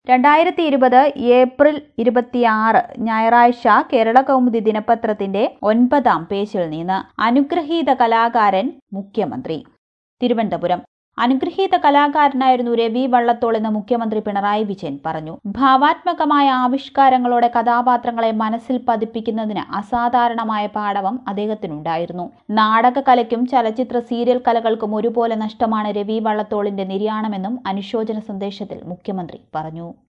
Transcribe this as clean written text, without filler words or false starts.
2020 April 26 ഞായറാഴ്ച കേരള കൗമുദി ദിനപത്രത്തിന്റെ 9-ാം പേജിൽ നിന്ന് അനുഗ്രഹീത കലാകാരൻ മുഖ്യമന്ത്രി. തിരുവനന്തപുരം. അനുഗ്രഹീത കലാകാരനായിരുന്നു രവി വള്ളത്തോൾ എന്ന് മുഖ്യമന്ത്രി പിണറായി വിജയൻ പറഞ്ഞു. ഭാവാത്മകമായ ആവിഷ്കാരങ്ങളോടെ കഥാപാത്രങ്ങളെ മനസ്സിൽ പതിപ്പിക്കുന്നതിന് അസാധാരണമായ പാടവം അദ്ദേഹത്തിനുണ്ടായിരുന്നു. നാടകകലയ്ക്കും ചലച്ചിത്ര സീരിയൽ കലകൾക്കും ഒരുപോലെ നഷ്ടമാണ് രവി വള്ളത്തോളിന്റെ നിര്യാണമെന്നും അനുശോചന സന്ദേശത്തിൽ മുഖ്യമന്ത്രി പറഞ്ഞു.